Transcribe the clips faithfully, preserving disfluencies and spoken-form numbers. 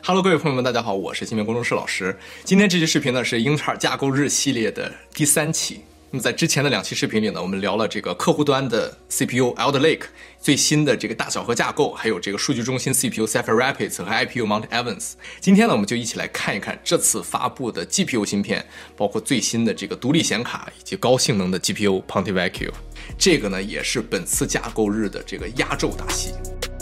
Hello， 各位朋友们，大家好，我是芯片工程师老师。今天这期视频呢是英特尔架构日系列的第三期。那么在之前的两期视频里呢，我们聊了这个客户端的 C P U Alder Lake 最新的这个大小核架构，还有这个数据中心 C P U Sapphire Rapids 和 I P U Mount Evans。今天呢，我们就一起来看一看这次发布的 G P U 芯片，包括最新的这个独立显卡以及高性能的 G P U Ponte Vecchio。这个呢也是本次架构日的这个压轴大戏。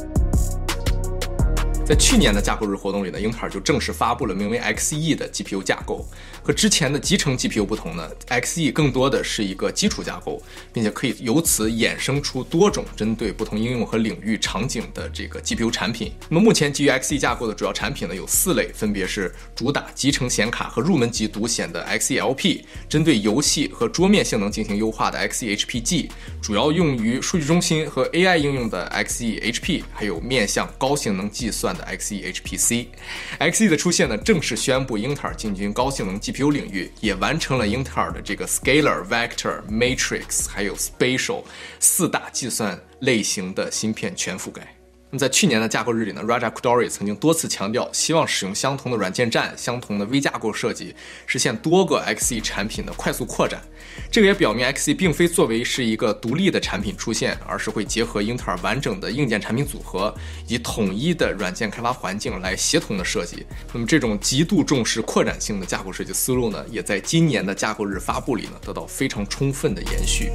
在去年的架构日活动里呢，英特尔就正式发布了名为 X E 的 G P U 架构。和之前的集成 G P U 不同呢， X E 更多的是一个基础架构，并且可以由此衍生出多种针对不同应用和领域场景的这个 G P U 产品。那么目前基于 X E 架构的主要产品呢有四类，分别是主打集成显卡和入门级独显的 X E L P， 针对游戏和桌面性能进行优化的 X E H P G， 主要用于数据中心和 A I 应用的 X E H P， 还有面向高性能计算的 X E H P C。X E 的出现呢，正式宣布英特尔进军高性能 G P U 领域，也完成了英特尔的这个 Scalar、Vector、Matrix 还有 Spatial 四大计算类型的芯片全覆盖。那么在去年的架构日里呢 Raja Koduri 曾经多次强调，希望使用相同的软件站、相同的微架构设计，实现多个 X E 产品的快速扩展。这个也表明 X E 并非作为是一个独立的产品出现，而是会结合英特尔完整的硬件产品组合以及统一的软件开发环境来协同的设计。那么这种极度重视扩展性的架构设计思路呢，也在今年的架构日发布里呢得到非常充分的延续。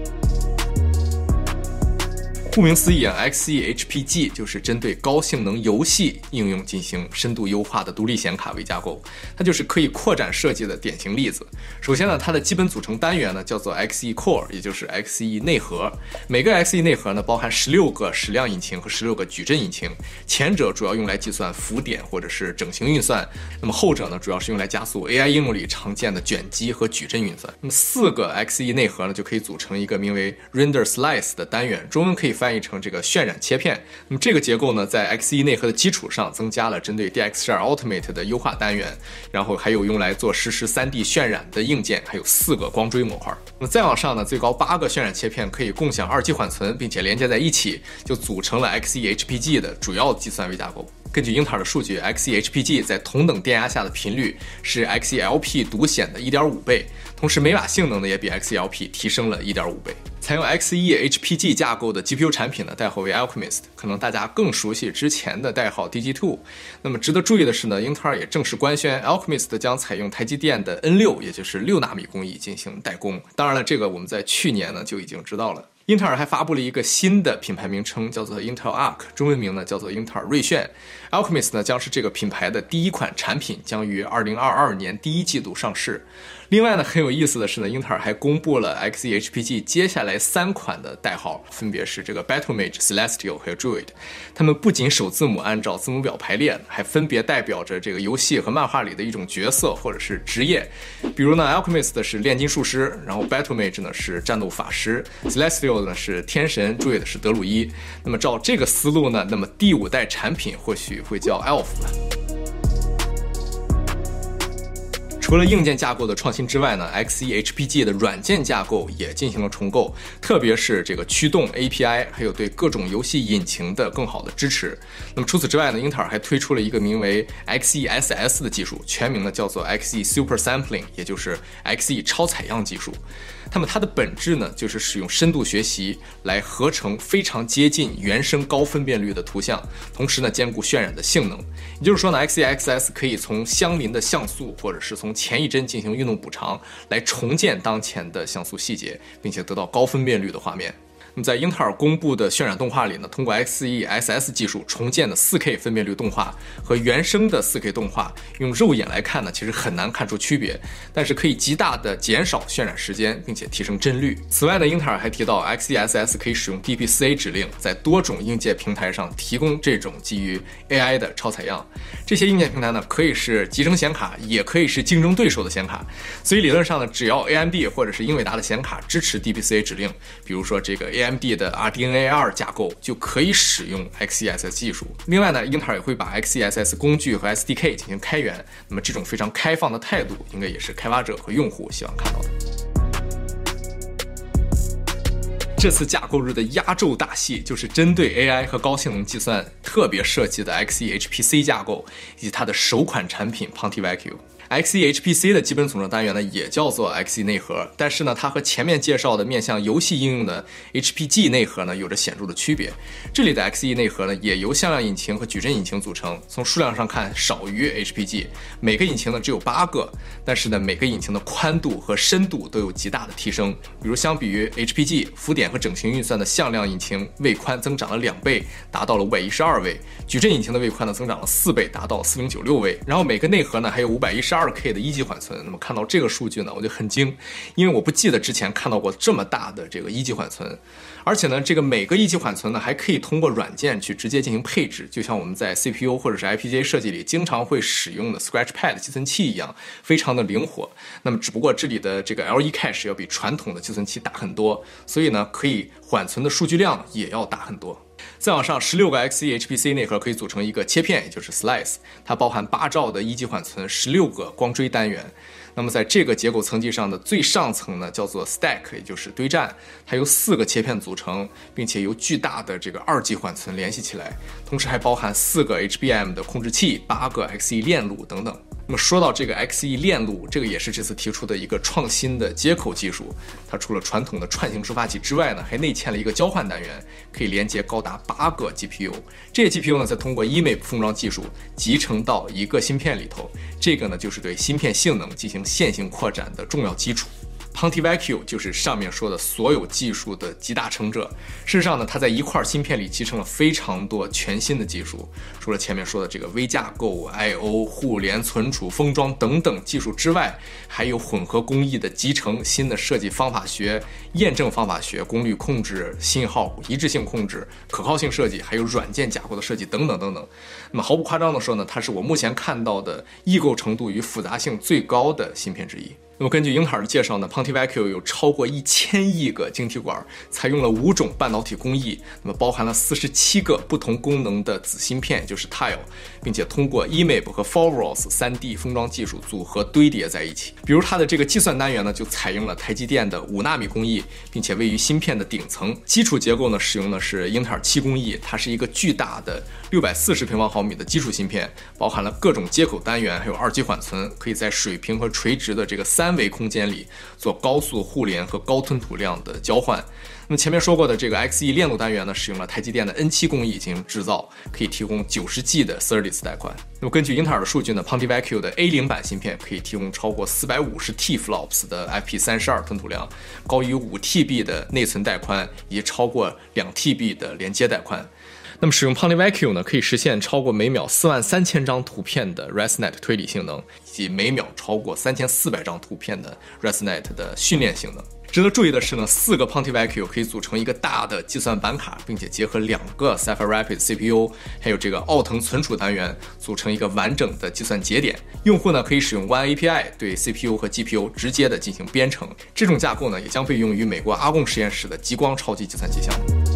顾名思义啊 ，X E H P G 就是针对高性能游戏应用进行深度优化的独立显卡为架构，它就是可以扩展设计的典型例子。首先呢，它的基本组成单元呢叫做 X E Core， 也就是 X E 内核。每个 X E 内核呢包含十六个矢量引擎和十六个矩阵引擎，前者主要用来计算浮点或者是整形运算，那么后者呢主要是用来加速 A I 应用里常见的卷积和矩阵运算。那么四个 X E 内核呢就可以组成一个名为 Render Slice 的单元，中文可以翻译成这个渲染切片。那么这个结构呢，在 X E 内核的基础上增加了针对 D X 十二 Ultimate 的优化单元，然后还有用来做实时 三 D 渲染的硬件，还有四个光锥模块。那么再往上呢，最高八个渲染切片可以共享二 G 缓存，并且连接在一起，就组成了 X E H P G 的主要计算微架构。根据英特尔的数据 ，X E H P G 在同等电压下的频率是 X E L P 独显的 一点五 倍，同时每瓦性能呢也比 X E L P 提升了 一点五 倍。采用 X E H P G 架构的 G P U 产品呢，代号为 Alchemist， 可能大家更熟悉之前的代号 D G 二。那么值得注意的是呢，英特尔也正式官宣 Alchemist 将采用台积电的 N 六， 也就是六纳米工艺进行代工。当然了，这个我们在去年呢就已经知道了。英特尔还发布了一个新的品牌名称，叫做 Intel Arc， 中文名呢叫做英特尔锐炫。Alchemist 呢将是这个品牌的第一款产品，将于二零二二年第一季度上市。另外呢，很有意思的是呢，英特尔还公布了 X E H P G 接下来三款的代号，分别是这个 Battlemage、Celestial 还有 Druid。它们不仅首字母按照字母表排列，还分别代表着这个游戏和漫画里的一种角色或者是职业。比如呢 ，Alchemist 是炼金术师，然后 Battlemage 呢是战斗法师 ，Celestial 呢是天神 ，Druid 是德鲁伊。那么照这个思路呢，那么第五代产品或许会叫 Elf 吧。除了硬件架构的创新之外呢 ，X E H P G 的软件架构也进行了重构，特别是这个驱动 A P I， 还有对各种游戏引擎的更好的支持。那么除此之外呢，英特尔还推出了一个名为 X E S S 的技术，全名呢叫做 X E Super Sampling， 也就是 X E 超采样技术。那么它的本质呢，就是使用深度学习来合成非常接近原生高分辨率的图像，同时呢兼顾渲染的性能。也就是说呢 ，X E X S 可以从相邻的像素或者是从前一帧进行运动补偿，来重建当前的像素细节，并且得到高分辨率的画面。那么在英特尔公布的渲染动画里呢，通过 X E S S 技术重建的 四 K 分辨率动画和原生的 四 K 动画，用肉眼来看呢，其实很难看出区别，但是可以极大的减少渲染时间，并且提升帧率。此外呢，英特尔还提到 X E S S 可以使用 D P 四 A 指令，在多种硬件平台上提供这种基于 A I 的超采样。这些硬件平台呢，可以是集成显卡，也可以是竞争对手的显卡。所以理论上呢，只要 A M D 或者是英伟达的显卡支持 D P 四 A 指令，比如说这个 A M D 的 R D N A 二 架构，就可以使用 X E S S 技术。另外呢，英特尔也会把 X E S S 工具和 S D K 进行开源，那么这种非常开放的态度，应该也是开发者和用户希望看到的。 这次架构日的压轴大戏就是针对 A I 和高性能计算特别设计的 X E H P C 架构，以及它的首款产品 PontiVacuum。X E H P C 的基本组成单元呢也叫做 X E 内核，但是呢它和前面介绍的面向游戏应用的 H P G 内核呢有着显著的区别。这里的 X E 内核呢也由向量引擎和矩阵引擎组成，从数量上看少于 H P G， 每个引擎呢只有八个，但是呢每个引擎的宽度和深度都有极大的提升。比如相比于 H P G， 浮点和整形运算的向量引擎位宽增长了两倍，达到了五百一十二位，矩阵引擎的位宽呢增长了四倍，达到四零九六位。然后每个内核呢还有五百一十二 K 的一级缓存。那么看到这个数据呢我就很惊，因为我不记得之前看到过这么大的这个一级缓存。而且呢这个每个一级缓存呢还可以通过软件去直接进行配置，就像我们在 C P U 或者是 I P G A 设计里经常会使用的 Scratchpad 计算器一样，非常的灵活。那么只不过这里的这个 L E Cache 要比传统的计算器大很多，所以呢可以缓存的数据量也要大很多。再往上，十六个 X E H P C 内核可以组成一个切片，也就是 Slice， 它包含八兆的一级缓存，十六个光锥单元。那么在这个结构层级上的最上层呢叫做 Stack， 也就是堆栈，它由四个切片组成，并且由巨大的这个二级缓存联系起来，同时还包含四个 H B M 的控制器，八个 X E 链路等等。那么说到这个 X E 链路，这个也是这次提出的一个创新的接口技术。它除了传统的串行抒发器之外呢，还内嵌了一个交换单元，可以连接高达八个 G P U。这些 G P U 呢，再通过 E M A P 封装技术集成到一个芯片里头。这个呢，就是对芯片性能进行线性扩展的重要基础。PontiVacuum 就是上面说的所有技术的集大成者。事实上呢，它在一块芯片里集成了非常多全新的技术。除了前面说的这个微架构、I O、互联、存储、封装等等技术之外，还有混合工艺的集成、新的设计方法学、验证方法学、功率控制、信号一致性控制、可靠性设计，还有软件架构的设计等等等等。那么毫不夸张的说呢，它是我目前看到的异构程度与复杂性最高的芯片之一。那么根据英特尔的介绍呢 ，PontiVacuum 有超过一千亿个晶体管，采用了五种半导体工艺，那么包含了四十七个不同功能的子芯片，也就是 Tile， 并且通过 E M A P 和 Foveros 三 D 封装技术组合堆叠在一起。比如它的这个计算单元呢，就采用了台积电的五纳米工艺，并且位于芯片的顶层。基础结构呢，使用的是英特尔七工艺，它是一个巨大的六百四十平方毫米的基础芯片，包含了各种接口单元，还有二级缓存，可以在水平和垂直的这个三三维空间里做高速互联和高吞吐量的交换。那么前面说过的这个 X E 链路单元呢，使用了台积电的 N 七 工艺进行制造，可以提供九十 G 的 S E R D I S 带宽。那么根据英特尔的数据呢 ，PontiVacuum 的 A 零 版芯片可以提供超过四百五十 T F L O P S 的 F P 三十二 吞吐量，高于五 T B 的内存带宽，以及超过两 T B 的连接带宽。那么使用 PontiVacuum 呢，可以实现超过每秒四万三千张图片的 ResNet 推理性能，以及每秒超过三千四百张图片的 ResNet 的训练性能。值得注意的是呢，四个 PontiVacuum 可以组成一个大的计算板卡，并且结合两个 Sapphire Rapids C P U， 还有这个奥腾存储单元，组成一个完整的计算节点。用户呢可以使用 One A P I 对 C P U 和 G P U 直接的进行编程。这种架构呢，也将被用于美国阿贡实验室的极光超级计算机项目。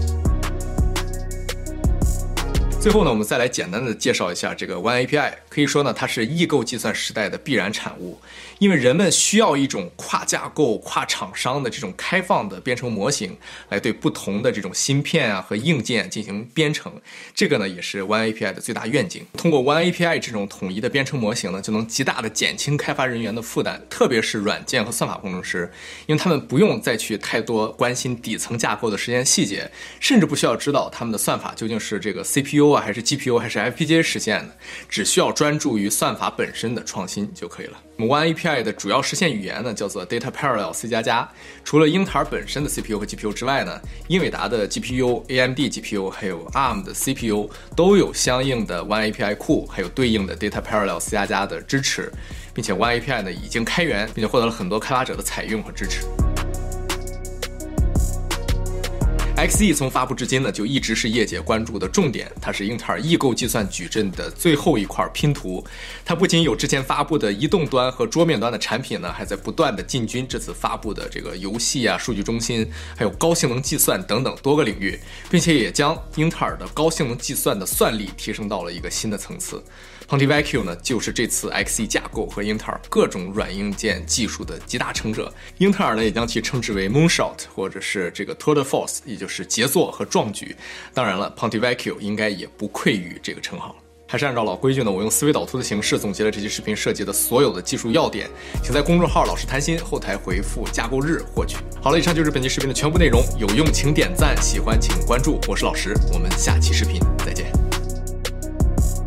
最后呢，我们再来简单的介绍一下这个 One A P I。可以说呢，它是异构计算时代的必然产物，因为人们需要一种跨架构、跨厂商的这种开放的编程模型，来对不同的这种芯片啊和硬件进行编程。这个呢，也是 One A P I 的最大愿景。通过 One A P I 这种统一的编程模型呢，就能极大的减轻开发人员的负担，特别是软件和算法工程师，因为他们不用再去太多关心底层架构的实现细节，甚至不需要知道他们的算法究竟是这个 C P U 啊还是 G P U 还是 F P G A 实现的，只需要专注于算法本身的创新就可以了。那么 One A P I 的主要实现语言呢，叫做 Data Parallel C 加加。除了英特尔本身的 C P U 和 G P U 之外呢，英伟达的 G P U、A M D G P U 还有 A R M 的 C P U 都有相应的 One A P I 库，还有对应的 Data Parallel C 加加的支持，并且 One A P I 呢已经开源，并且获得了很多开发者的采用和支持。X E 从发布至今呢，就一直是业界关注的重点。它是英特尔异构计算矩阵的最后一块拼图。它不仅有之前发布的移动端和桌面端的产品呢，还在不断的进军这次发布的这个游戏啊、数据中心，还有高性能计算等等多个领域，并且也将英特尔的高性能计算的算力提升到了一个新的层次。 Ponte-Vecchio 呢，就是这次 X E 架构和英特尔各种软硬件技术的集大成者。英特尔呢，也将其称之为 Moonshot， 或者是这个 Tour de Force， 也就是杰作和壮举。当然了 ，Ponte-Vecchio 应该也不愧于这个称号。还是按照老规矩呢，我用思维导图的形式总结了这期视频涉及的所有的技术要点，请在公众号老师谈心后台回复架构日获取。好了，以上就是本期视频的全部内容，有用请点赞，喜欢请关注，我是老石，我们下期视频再见。